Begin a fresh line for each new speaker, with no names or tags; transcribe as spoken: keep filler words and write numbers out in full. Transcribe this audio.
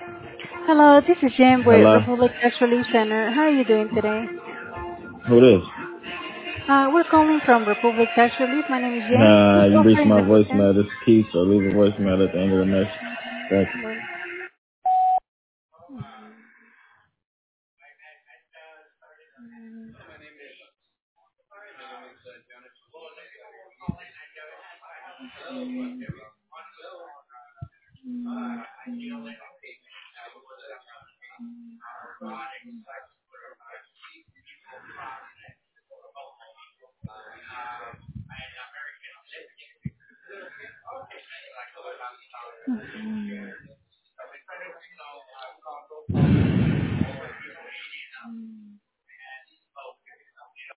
Hello, this is Jim with
Hello?
Republic Tax Relief Center. How are you doing today?
Who this?
Uh, we're calling from Republic Tax Relief. My name is Jim.
Nah,
Just
you reached
offering
my
assistance.
voicemail. This is Keith, so leave a voicemail at the end of the message. Thank you.
Well,